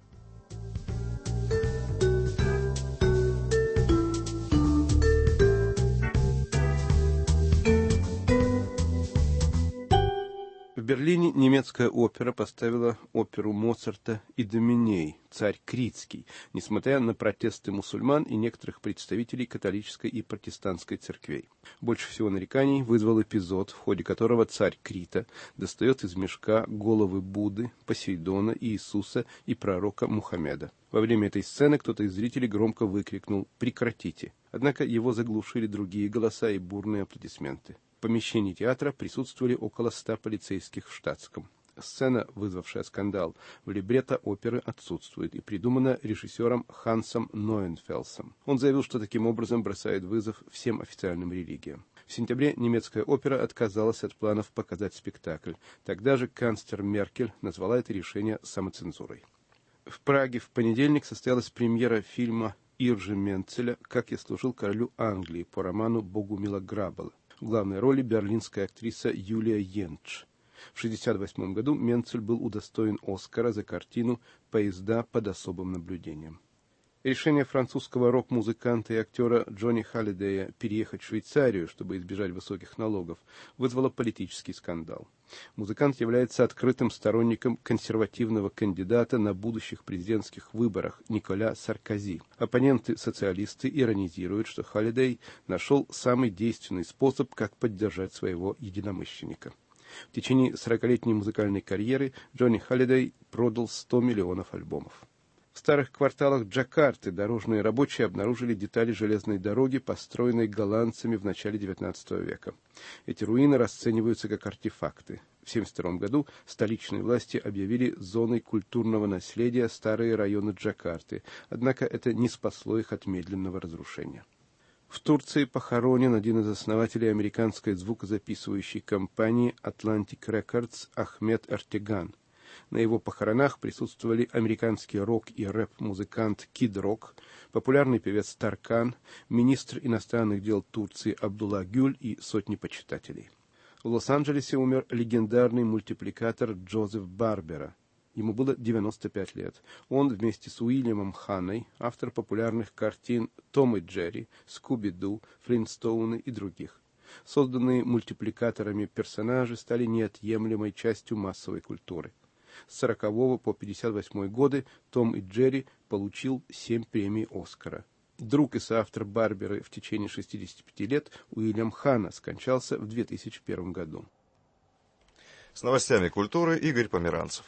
В Берлине немецкая опера поставила оперу Моцарта «Идоменей. Царь Критский», несмотря на протесты мусульман и некоторых представителей католической и протестантской церквей. Больше всего нареканий вызвал эпизод, в ходе которого царь Крита достает из мешка головы Будды, Посейдона, Иисуса и пророка Мухаммеда. Во время этой сцены кто-то из зрителей громко выкрикнул «Прекратите!». Однако его заглушили другие голоса и бурные аплодисменты. В помещении театра присутствовали около 100 полицейских в штатском. Сцена, вызвавшая скандал, в либретто оперы отсутствует и придумана режиссером Хансом Нойенфельсом. Он заявил, что таким образом бросает вызов всем официальным религиям. В сентябре немецкая опера отказалась от планов показать спектакль. Тогда же канцлер Меркель назвала это решение самоцензурой. В Праге в понедельник состоялась премьера фильма Иржи Менцеля «Как я служил королю Англии» по роману Богумила Грабала. В главной роли берлинская актриса Юлия Йентш. В 1968 году Менцель был удостоен Оскара за картину «Поезда под особым наблюдением». Решение французского рок-музыканта и актера Джонни Халлидея переехать в Швейцарию, чтобы избежать высоких налогов, вызвало политический скандал. Музыкант является открытым сторонником консервативного кандидата на будущих президентских выборах Николя Саркози. Оппоненты-социалисты иронизируют, что Халлидей нашел самый действенный способ, как поддержать своего единомышленника. В течение 40-летней музыкальной карьеры Джонни Халлидей продал 100 миллионов альбомов. В старых кварталах Джакарты дорожные рабочие обнаружили детали железной дороги, построенной голландцами в начале XIX века. Эти руины расцениваются как артефакты. В 1972 году столичные власти объявили зоной культурного наследия старые районы Джакарты, однако это не спасло их от медленного разрушения. В Турции похоронен один из основателей американской звукозаписывающей компании Atlantic Records Ахмед Артеган. На его похоронах присутствовали американский рок- и рэп-музыкант Кид Рок, популярный певец Таркан, министр иностранных дел Турции Абдулла Гюль и сотни почитателей. В Лос-Анджелесе умер легендарный мультипликатор Джозеф Барбера. Ему было 95 лет. Он вместе с Уильямом Ханной, автор популярных картин «Том и Джерри», «Скуби-Ду», «Флинстоуны» и других. Созданные мультипликаторами персонажи стали неотъемлемой частью массовой культуры. С 40 по 58 годы «Том и Джерри» получил 7 премий «Оскара». Друг и соавтор Барбера в течение 65 лет Уильям Ханна скончался в 2001 году. С новостями культуры Игорь Померанцев.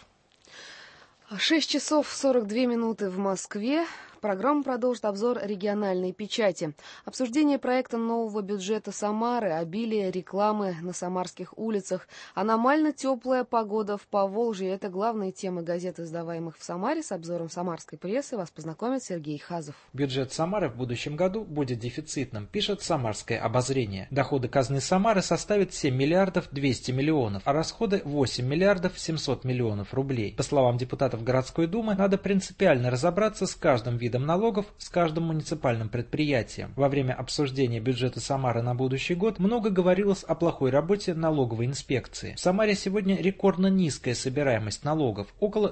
6 часов 42 минуты в Москве. Программа продолжит обзор региональной печати. Обсуждение проекта нового бюджета Самары, обилие рекламы на самарских улицах, аномально теплая погода в Поволжье – это главные темы газет, издаваемых в Самаре. С обзором самарской прессы вас познакомит Сергей Хазов. Бюджет Самары в будущем году будет дефицитным, пишет «Самарское обозрение». Доходы казны Самары составят 7 миллиардов 200 миллионов, а расходы 8 миллиардов 700 миллионов рублей. По словам депутатов городской думы, надо принципиально разобраться с каждым видом налогов, с каждым муниципальным предприятием. Во время обсуждения бюджета Самары на будущий год много говорилось о плохой работе налоговой инспекции. В Самаре сегодня рекордно низкая собираемость налогов, около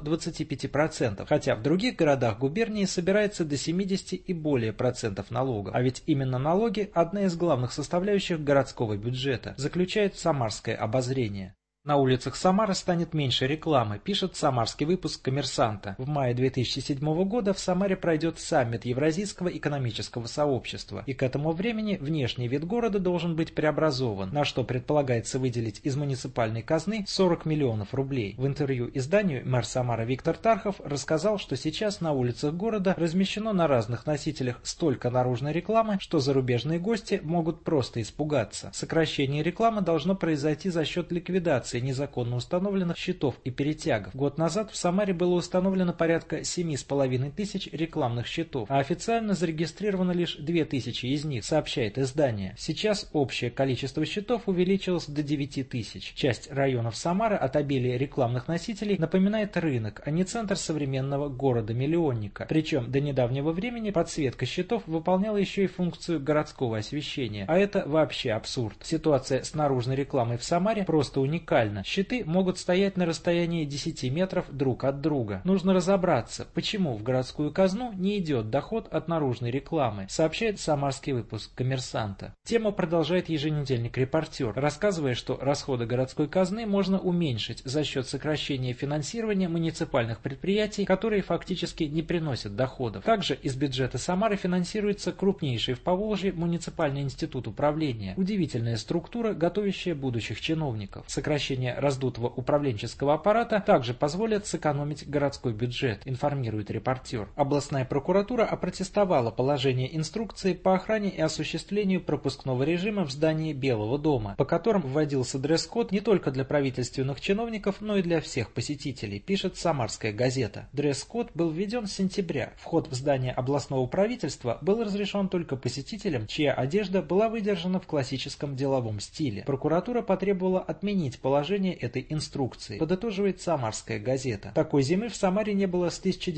25%, хотя в других городах губернии собирается до 70 и более процентов налогов. А ведь именно налоги – одна из главных составляющих городского бюджета, заключает «Самарское обозрение». На улицах Самары станет меньше рекламы, пишет самарский выпуск «Коммерсанта». В мае 2007 года в Самаре пройдет саммит Евразийского экономического сообщества, и к этому времени внешний вид города должен быть преобразован, на что предполагается выделить из муниципальной казны 40 миллионов рублей. В интервью изданию мэр Самары Виктор Тархов рассказал, что сейчас на улицах города размещено на разных носителях столько наружной рекламы, что зарубежные гости могут просто испугаться. Сокращение рекламы должно произойти за счет ликвидации незаконно установленных счетов и перетягов. Год назад в Самаре было установлено порядка 7,5 тысяч рекламных счетов, а официально зарегистрировано лишь 2000 из них, сообщает издание. Сейчас общее количество счетов увеличилось до 9 тысяч. Часть районов Самары от обилия рекламных носителей напоминает рынок, а не центр современного города-миллионника. Причем до недавнего времени подсветка счетов выполняла еще и функцию городского освещения, а это вообще абсурд. Ситуация с наружной рекламой в Самаре просто уникальна. Щиты могут стоять на расстоянии 10 метров друг от друга. Нужно разобраться, почему в городскую казну не идет доход от наружной рекламы, сообщает самарский выпуск «Коммерсанта». Тему продолжает еженедельник «Репортер», рассказывая, что расходы городской казны можно уменьшить за счет сокращения финансирования муниципальных предприятий, которые фактически не приносят доходов. Также из бюджета Самары финансируется крупнейший в Поволжье муниципальный институт управления. Удивительная структура, готовящая будущих чиновников. Сокращение раздутого управленческого аппарата также позволит сэкономить городской бюджет, информирует «Репортер». Областная прокуратура опротестовала положение инструкции по охране и осуществлению пропускного режима в здании Белого дома, по которым вводился дресс-код не только для правительственных чиновников, но и для всех посетителей, пишет «Самарская газета». Дресс-код был введен с сентября. Вход в здание областного правительства был разрешен только посетителям, чья одежда была выдержана в классическом деловом стиле. Прокуратура потребовала отменить положение этой инструкции, подытоживает «Самарская газета». Такой зимы в Самаре не было с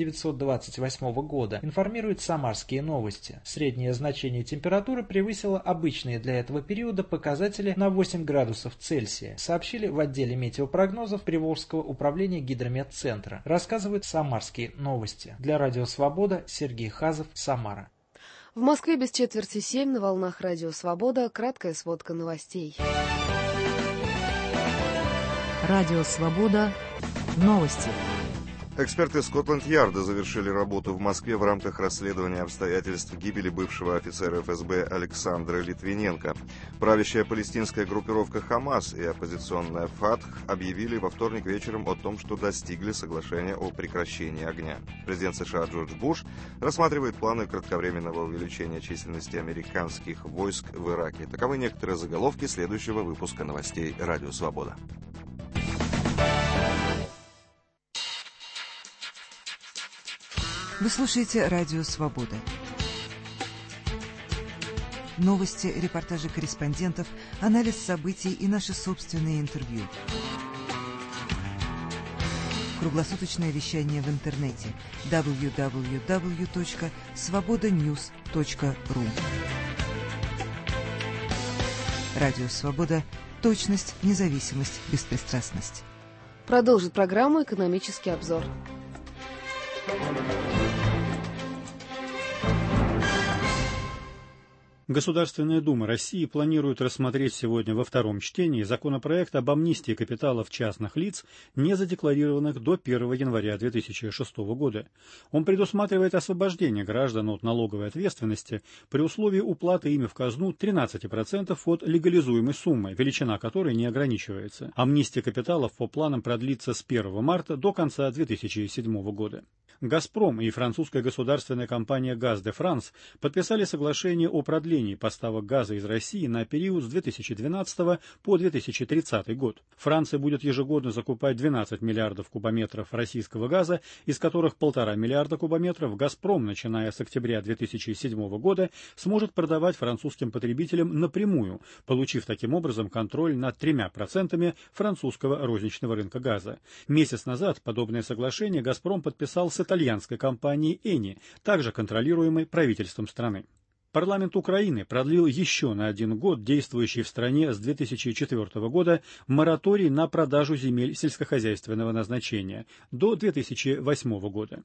1928 года, информируют «Самарские новости». Среднее значение температуры превысило обычные для этого периода показатели на 8 градусов Цельсия, сообщили в отделе метеопрогнозов Приволжского управления Гидрометцентра. Рассказывают «Самарские новости». Для Радио Свобода Сергей Хазов, Самара. В Москве без четверти 7 на волнах Радио Свобода. Краткая сводка новостей. Радио «Свобода». Новости. Эксперты Скотланд-Ярда завершили работу в Москве в рамках расследования обстоятельств гибели бывшего офицера ФСБ Александра Литвиненко. Правящая палестинская группировка «Хамас» и оппозиционная «Фатх» объявили во вторник вечером о том, что достигли соглашения о прекращении огня. Президент США Джордж Буш рассматривает планы кратковременного увеличения численности американских войск в Ираке. Таковы некоторые заголовки следующего выпуска новостей «Радио Свобода». Вы слушаете «Радио Свобода». Новости, репортажи корреспондентов, анализ событий и наши собственные интервью. круглосуточное вещание в интернете www.svobodanews.ru. Радио «Свобода». Точность, независимость, беспристрастность. Продолжит программу «Экономический обзор». Государственная Дума России планирует рассмотреть сегодня во втором чтении законопроект об амнистии капиталов частных лиц, не задекларированных до 1 января 2006 года. Он предусматривает освобождение граждан от налоговой ответственности при условии уплаты ими в казну 13% от легализуемой суммы, величина которой не ограничивается. Амнистия капиталов по планам продлится с 1 марта до конца 2007 года. «Газпром» и французская государственная компания «Газ де Франс» подписали соглашение о продлении поставок газа из России на период с 2012 по 2030 год. Франция будет ежегодно закупать 12 миллиардов кубометров российского газа, из которых 1,5 миллиарда кубометров «Газпром», начиная с октября 2007 года, сможет продавать французским потребителям напрямую, получив таким образом контроль над 3% французского розничного рынка газа. Месяц назад подобное соглашение «Газпром» подписал с итальянской компанией «Эни», также контролируемой правительством страны. Парламент Украины продлил еще на 1 год действующий в стране с 2004 года мораторий на продажу земель сельскохозяйственного назначения до 2008 года.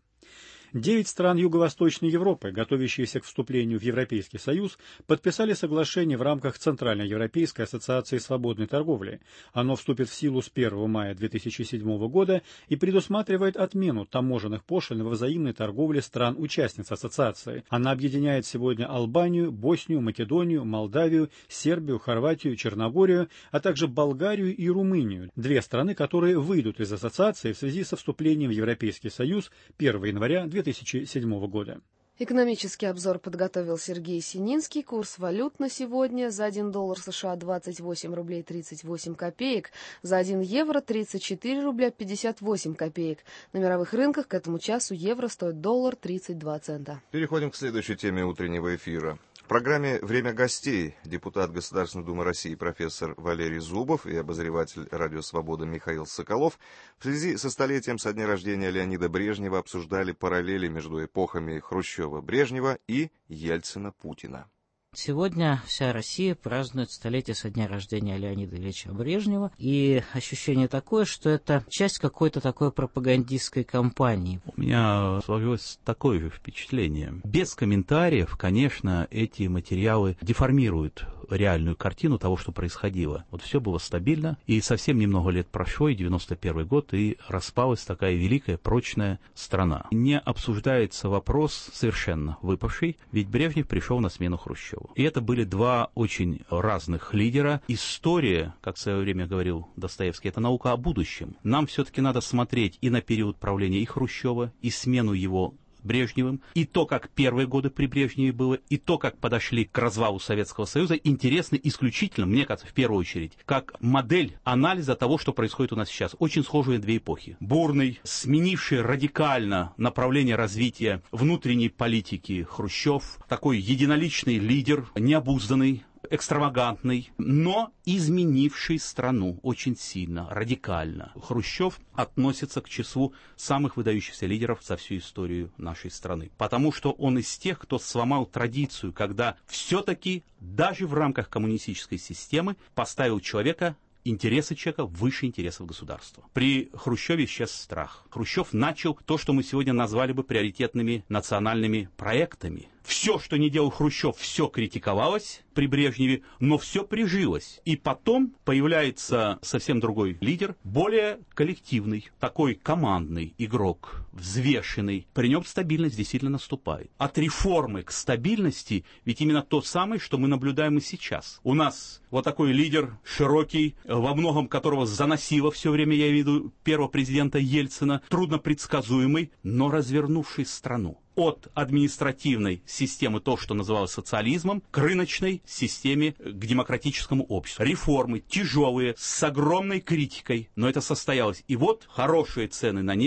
9 стран Юго-Восточной Европы, готовящиеся к вступлению в Европейский Союз, подписали соглашение в рамках Центральноевропейской ассоциации свободной торговли. Оно вступит в силу с 1 мая 2007 года и предусматривает отмену таможенных пошлин во взаимной торговле стран-участниц ассоциации. Она объединяет сегодня Албанию, Боснию, Македонию, Молдавию, Сербию, Хорватию, Черногорию, а также Болгарию и Румынию, 2 страны, которые выйдут из ассоциации в связи со вступлением в Европейский Союз 1 января 2007 года. Экономический обзор подготовил Сергей Сининский. Курс валют на сегодня: за $1 США 28 рублей 38 копеек, за 1 евро 34 рубля 58 копеек. На мировых рынках к этому часу евро стоит $1.32 цента. Переходим к следующей теме утреннего эфира. В программе «Время гостей» депутат Государственной Думы России профессор Валерий Зубов и обозреватель «Радио Свобода» Михаил Соколов в связи со столетием со дня рождения Леонида Брежнева обсуждали параллели между эпохами Хрущева-Брежнева и Ельцина-Путина. Сегодня вся Россия празднует столетие со дня рождения Леонида Ильича Брежнева, и ощущение такое, что это часть какой-то такой пропагандистской кампании. У меня сложилось такое же впечатление. Без комментариев, конечно, эти материалы деформируют реальную картину того, что происходило. Вот все было стабильно, и совсем немного лет прошло, и 91 год, и распалась такая великая, прочная страна. Не обсуждается вопрос совершенно выпавший, ведь Брежнев пришел на смену Хрущеву. И это были 2 очень разных лидера. История, как в свое время говорил Достоевский, это наука о будущем. Нам все-таки надо смотреть и на период правления и Хрущева, и смену его Брежневым, и то, как первые годы при Брежневе было, и то, как подошли к развалу Советского Союза, интересно исключительно, мне кажется, в первую очередь, как модель анализа того, что происходит у нас сейчас. Очень схожие 2 эпохи. Бурный, сменивший радикально направление развития внутренней политики Хрущев, такой единоличный лидер, необузданный, экстравагантный, но изменивший страну очень сильно, радикально. Хрущев относится к числу самых выдающихся лидеров за всю историю нашей страны, потому что он из тех, кто сломал традицию, когда все-таки даже в рамках коммунистической системы поставил человека, интересы человека выше интересов государства. При Хрущеве исчез страх. Хрущев начал то, что мы сегодня назвали бы приоритетными национальными проектами. Все, что не делал Хрущев, все критиковалось при Брежневе, но все прижилось. И потом появляется совсем другой лидер, более коллективный, такой командный игрок, взвешенный. При нем стабильность действительно наступает. От реформы к стабильности ведь именно то самое, что мы наблюдаем и сейчас. У нас вот такой лидер широкий, во многом которого заносило все время, я имею в виду первого президента Ельцина, труднопредсказуемый, но развернувший страну. От административной системы, то, что называлось социализмом, к рыночной системе, к демократическому обществу. Реформы тяжелые, с огромной критикой, но это состоялось. И вот хорошие цены на нефть,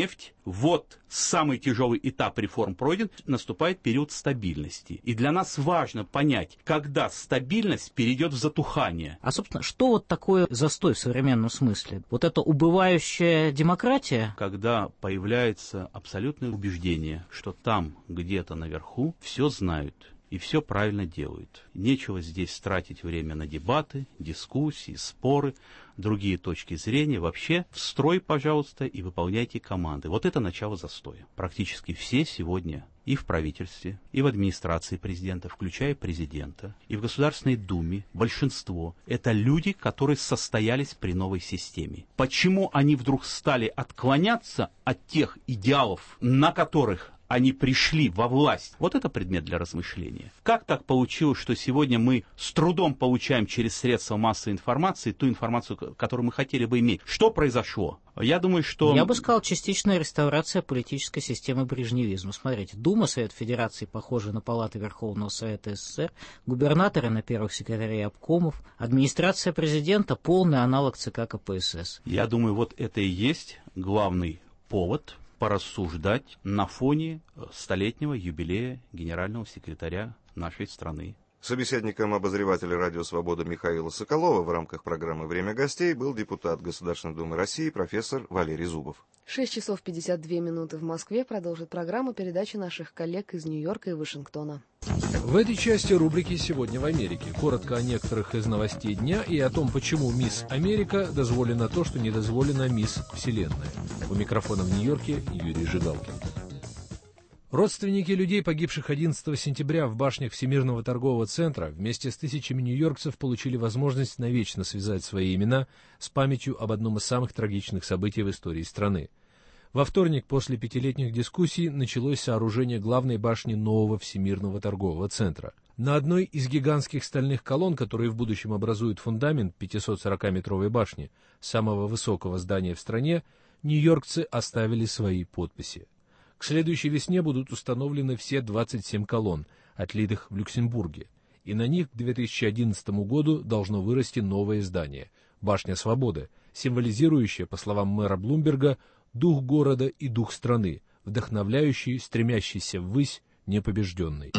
вот самый тяжелый этап реформ пройден, наступает период стабильности. И для нас важно понять, когда стабильность перейдет в затухание. А, собственно, что вот такое застой в современном смысле? Вот это убывающая демократия? Когда появляется абсолютное убеждение, что там, где-то наверху, все знают и все правильно делают. Нечего здесь тратить время на дебаты, дискуссии, споры, другие точки зрения. Вообще, в строй, пожалуйста, и выполняйте команды. Вот это начало застоя. Практически все сегодня и в правительстве, и в администрации президента, включая президента, и в Государственной Думе, большинство, это люди, которые состоялись при новой системе. Почему они вдруг стали отклоняться от тех идеалов, на которых они пришли во власть? Вот это предмет для размышления. Как так получилось, что сегодня мы с трудом получаем через средства массовой информации ту информацию, которую мы хотели бы иметь? Что произошло? Я думаю, что... Я бы сказал, частичная реставрация политической системы брежневизма. Смотрите, Дума, Совет Федерации, похожий на Палаты Верховного Совета СССР, губернаторы на первых секретарей обкомов, администрация президента, полный аналог ЦК КПСС. Я думаю, вот это и есть главный повод порассуждать на фоне столетнего юбилея генерального секретаря нашей страны. Собеседником обозревателя «Радио Свобода» Михаила Соколова в рамках программы «Время гостей» был депутат Государственной Думы России профессор Валерий Зубов. 6 часов 52 минуты в Москве. Продолжит программу передачи наших коллег из Нью-Йорка и Вашингтона. В этой части рубрики «Сегодня в Америке» коротко о некоторых из новостей дня и о том, почему мисс Америка дозволено то, что не дозволено мисс Вселенная. У микрофона в Нью-Йорке Юрий Жигалкин. Родственники людей, погибших 11 сентября в башнях Всемирного торгового центра, вместе с тысячами нью-йоркцев получили возможность навечно связать свои имена с памятью об одном из самых трагичных событий в истории страны. Во вторник после 5-летних дискуссий началось сооружение главной башни нового Всемирного торгового центра. На одной из гигантских стальных колонн, которые в будущем образуют фундамент 540-метровой башни, самого высокого здания в стране, нью-йоркцы оставили свои подписи. К следующей весне будут установлены все 27 колонн, отлитых в Люксембурге, и на них к 2011 году должно вырасти новое здание – Башня Свободы, символизирующая, по словам мэра Блумберга, дух города и дух страны, вдохновляющий, стремящийся ввысь, непобежденный.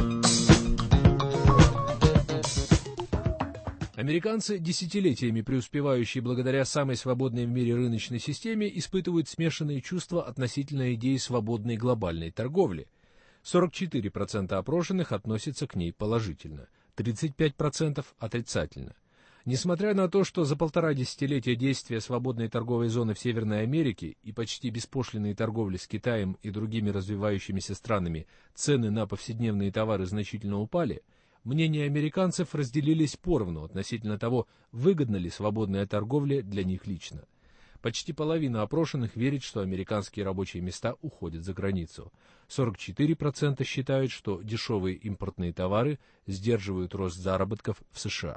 Американцы, десятилетиями преуспевающие благодаря самой свободной в мире рыночной системе, испытывают смешанные чувства относительно идеи свободной глобальной торговли. 44% опрошенных относятся к ней положительно, 35% отрицательно. Несмотря на то, что за 1,5 десятилетия действия свободной торговой зоны в Северной Америке и почти беспошлинной торговли с Китаем и другими развивающимися странами цены на повседневные товары значительно упали, мнения американцев разделились поровну относительно того, выгодна ли свободная торговля для них лично. Почти половина опрошенных верит, что американские рабочие места уходят за границу. 44% считают, что дешевые импортные товары сдерживают рост заработков в США.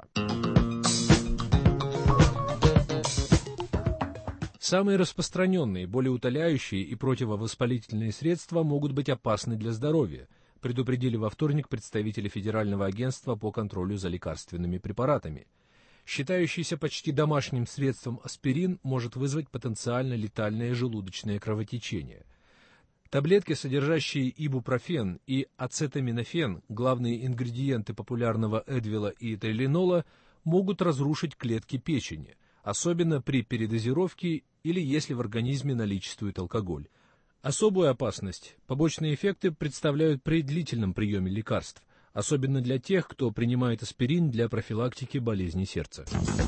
Самые распространенные, болеутоляющие и противовоспалительные средства могут быть опасны для здоровья, предупредили во вторник представители Федерального агентства по контролю за лекарственными препаратами. Считающийся почти домашним средством аспирин может вызвать потенциально летальное желудочное кровотечение. Таблетки, содержащие ибупрофен и ацетаминофен, главные ингредиенты популярного Эдвила и Тайленола, могут разрушить клетки печени, особенно при передозировке или если в организме наличествует алкоголь. Особую опасность побочные эффекты представляют при длительном приеме лекарств, особенно для тех, кто принимает аспирин для профилактики болезни сердца.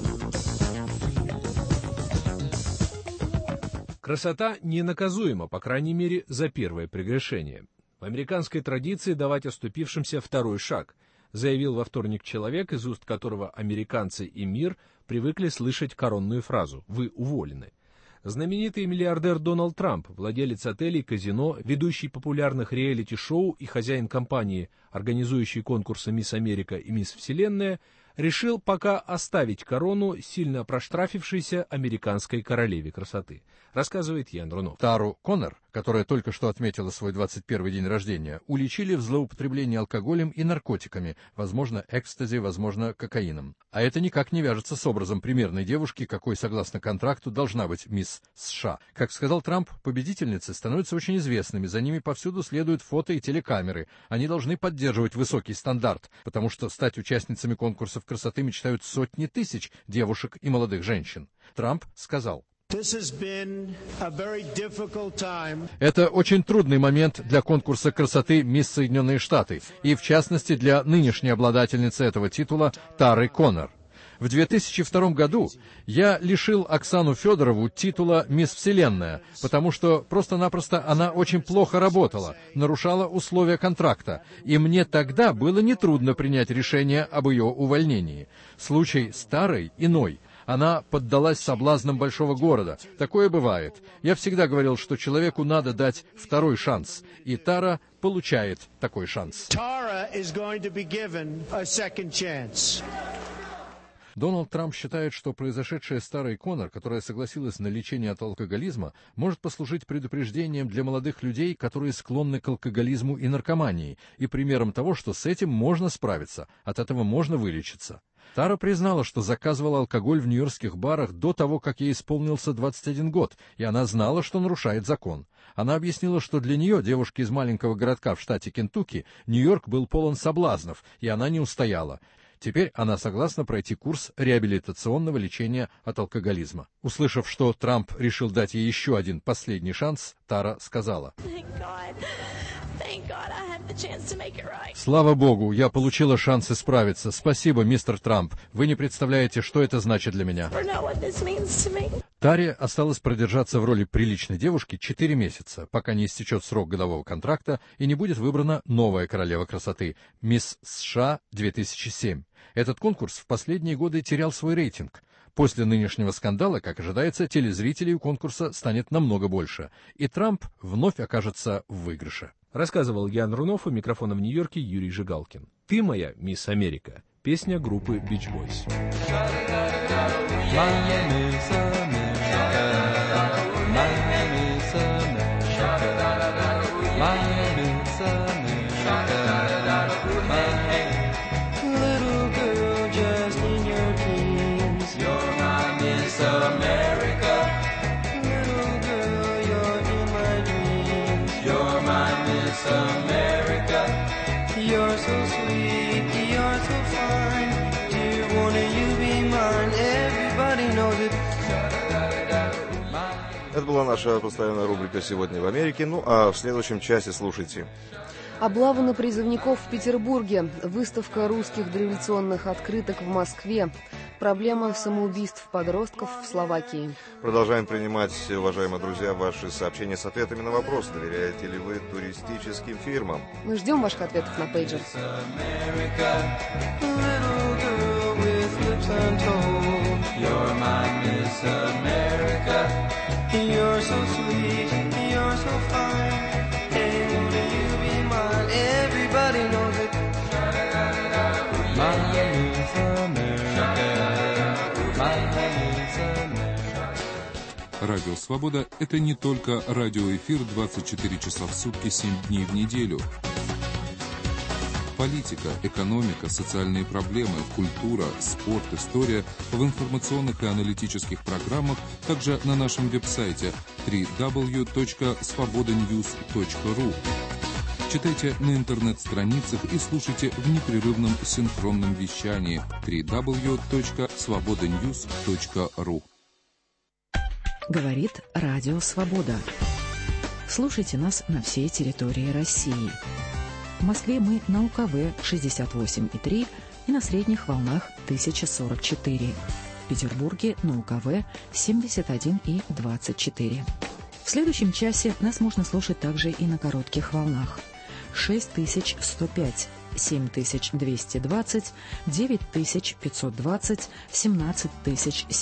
Красота ненаказуема, по крайней мере, за первое прегрешение. В американской традиции давать оступившимся второй шаг, заявил во вторник человек, из уст которого американцы и мир привыкли слышать коронную фразу «Вы уволены». Знаменитый миллиардер Дональд Трамп, владелец отелей, казино, ведущий популярных реалити-шоу и хозяин компании, организующей конкурсы «Мисс Америка» и «Мисс Вселенная», решил пока оставить корону сильно проштрафившейся американской королеве красоты. Рассказывает Ян Рунов. Тару Коннор, которая только что отметила свой 21-й день рождения, уличили в злоупотреблении алкоголем и наркотиками, возможно, экстази, возможно, кокаином. А это никак не вяжется с образом примерной девушки, какой, согласно контракту, должна быть мисс США. Как сказал Трамп, победительницы становятся очень известными, за ними повсюду следуют фото и телекамеры. Они должны поддерживать высокий стандарт, потому что стать участницами конкурсов красоты мечтают сотни тысяч девушек и молодых женщин. Трамп сказал: это очень трудный момент для конкурса красоты «Мисс Соединенные Штаты» и, в частности, для нынешней обладательницы этого титула Тары Коннор. В 2002 году я лишил Оксану Федорову титула «Мисс Вселенная», потому что просто-напросто она очень плохо работала, нарушала условия контракта, и мне тогда было нетрудно принять решение об ее увольнении. Случай с Тарой иной. Она поддалась соблазнам большого города. Такое бывает. Я всегда говорил, что человеку надо дать второй шанс. И Тара получает такой шанс. Дональд Трамп считает, что произошедшее с Тарой Коннор, которая согласилась на лечение от алкоголизма, может послужить предупреждением для молодых людей, которые склонны к алкоголизму и наркомании, и примером того, что с этим можно справиться, от этого можно вылечиться. Тара признала, что заказывала алкоголь в нью-йоркских барах до того, как ей исполнился 21 год, и она знала, что нарушает закон. Она объяснила, что для нее, девушки из маленького городка в штате Кентукки, Нью-Йорк был полон соблазнов, и она не устояла. Теперь она согласна пройти курс реабилитационного лечения от алкоголизма. Услышав, что Трамп решил дать ей еще один последний шанс, Тара сказала: «Слава Богу, я получила шанс исправиться. Спасибо, мистер Трамп. Вы не представляете, что это значит для меня». Таре осталось продержаться в роли приличной девушки 4 месяца, пока не истечет срок годового контракта и не будет выбрана новая королева красоты — мисс США 2007. Этот конкурс в последние годы терял свой рейтинг. После нынешнего скандала, как ожидается, телезрителей у конкурса станет намного больше, и Трамп вновь окажется в выигрыше. Рассказывал Ян Рунов, у микрофона в Нью-Йорке Юрий Жигалкин. «Ты моя мисс Америка» — песня группы Beach Boys. Это была наша постоянная рубрика «Сегодня в Америке». Ну, а в следующем часе слушайте. Облава на призывников в Петербурге. Выставка русских дореволюционных открыток в Москве. Проблема самоубийств подростков в Словакии. Продолжаем принимать, уважаемые друзья, ваши сообщения с ответами на вопрос: доверяете ли вы туристическим фирмам? Мы ждем ваших ответов на пейджер. You're so sweet, you're so fine. Hey, won't you be mine? Everybody knows it. My Miss America, my Miss America. Радио «Свобода» — это не только радиоэфир 24 часа в сутки, 7 дней в неделю. Политика, экономика, социальные проблемы, культура, спорт, история в информационных и аналитических программах, также на нашем веб-сайте www.svobodanews.ru. Читайте на интернет-страницах и слушайте в непрерывном синхронном вещании www.svobodanews.ru. Говорит Радио Свобода. Слушайте нас на всей территории России. В Москве мы на УКВ 68,3 и на средних волнах 1044. В Петербурге на УКВ 71,24. В следующем часе нас можно слушать также и на коротких волнах. 6105, 7220, 9520, 17000.